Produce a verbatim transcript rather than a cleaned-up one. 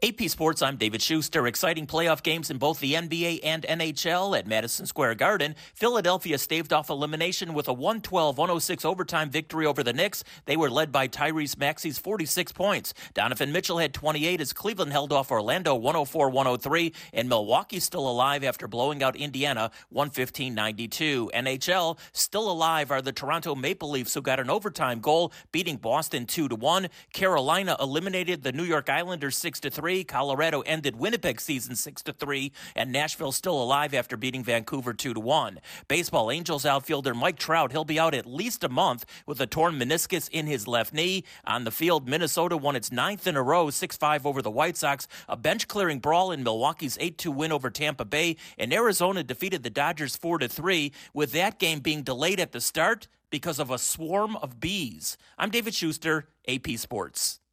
A P Sports, I'm David Schuster. Exciting playoff games in both the N B A and N H L at Madison Square Garden. Philadelphia staved off elimination with a one twelve one oh six overtime victory over the Knicks. They were led by Tyrese Maxey's forty-six points. Donovan Mitchell had twenty-eight as Cleveland held off Orlando one oh four one oh three, and Milwaukee still alive after blowing out Indiana one fifteen ninety-two. N H L still alive are the Toronto Maple Leafs, who got an overtime goal, beating Boston two to one. Carolina eliminated the New York Islanders six to three. Colorado ended Winnipeg's season six to three, and Nashville still alive after beating Vancouver two to one. Baseball, Angels outfielder Mike Trout, he'll be out at least a month with a torn meniscus in his left knee. On the field, Minnesota won its ninth in a row, six five over the White Sox. A bench-clearing brawl in Milwaukee's eight two win over Tampa Bay, and Arizona defeated the Dodgers four to three, with that game being delayed at the start because of a swarm of bees. I'm David Schuster, A P Sports.